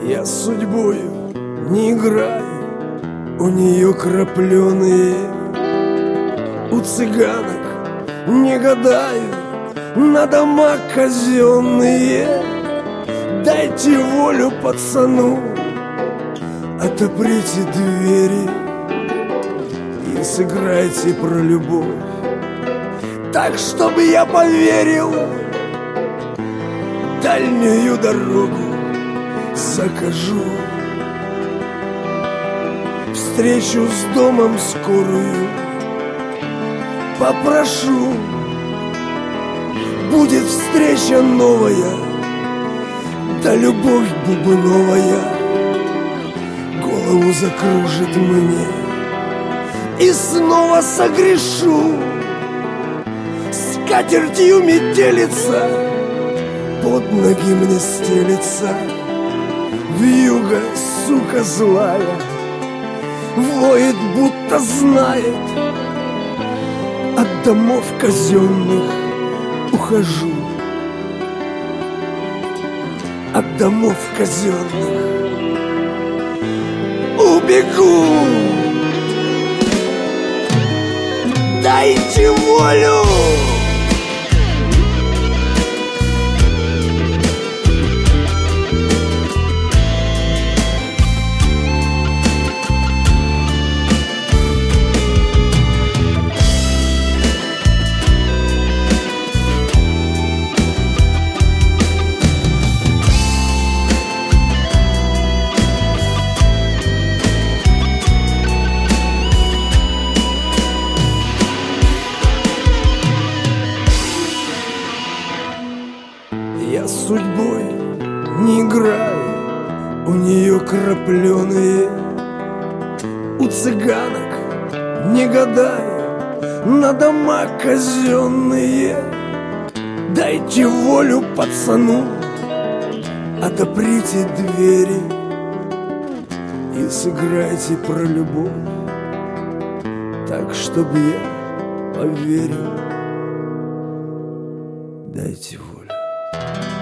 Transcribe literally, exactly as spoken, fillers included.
Я с судьбою не играю, у нее крапленые. У цыганок не гадаю, на дома казенные. Дайте волю пацану, отоприте двери и сыграйте про любовь так, чтобы я поверил. Дальнюю дорогу закажу, встречу с домом скорую попрошу. Будет встреча новая, да любовь бубновая голову закружит мне, и снова согрешу. Скатертью метелица под ноги мне стелится, вьюга, сука злая, воет, будто знает. От домов казенных ухожу, от домов казенных убегу. Дайте волю! Я с судьбой не играю, у нее крапленые. У цыганок не гадаю, на дома казенные. Дайте волю пацану, отоприте двери и сыграйте про любовь так, чтобы я поверил. Дайте волю.